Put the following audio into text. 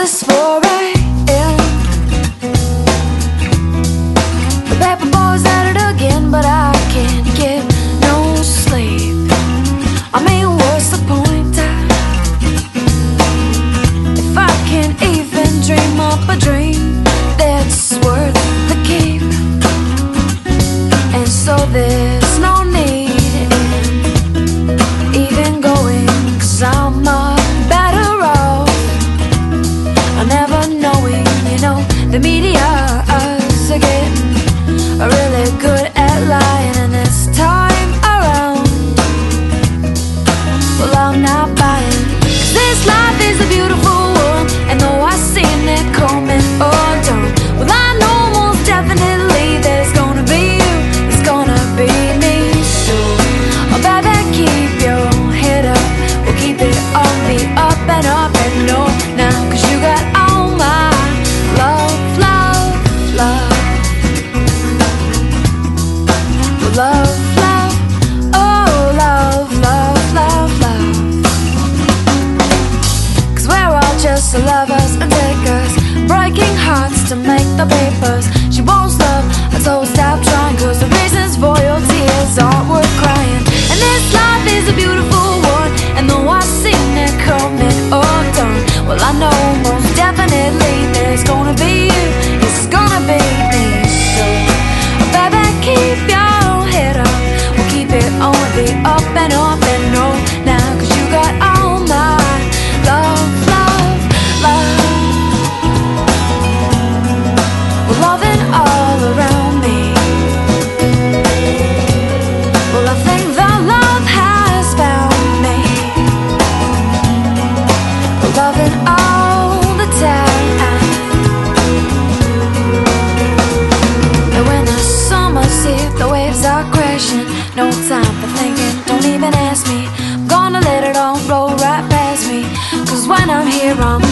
It's 4 a.m. The paper boy's at it again, but I can't get no sleep. I mean, what's the point if I can't even dream up a dream that's worth the keep? And so there's no need in even going, 'cause I'm better off never knowing. You know, the media are getting really good at lying, and this time around, well, I'm not buying, 'cause this life is a beautiful one, and though I've seen it coming undone, well, I know most definitely there's gonna be you, it's gonna be me. So, oh baby, keep your head up, we'll keep it on the up and up and up now, 'cause you got all my love, love, love. Love, love, oh love, love, love, love. 'Cause we're all just lovers and takers, breaking hearts to make the papers. She wants love, I told her stop trying, 'cause the reasons for your tears aren't worth crying. And this life is a beautiful one, and though I've seen it coming undone, well, I know most definitely there's gonna be you, it's gonna be me. So, baby, keep your head up, we'll keep it on the up and up and on now, 'cause you got all my love, love, love. We're loving all around me. Well, I think the love has found me. We're loving all the time. And when the summer's here, the waves are crashing, no time for thinking, don't even ask me, I'm gonna let it all roll right past me, 'cause when I'm here I'm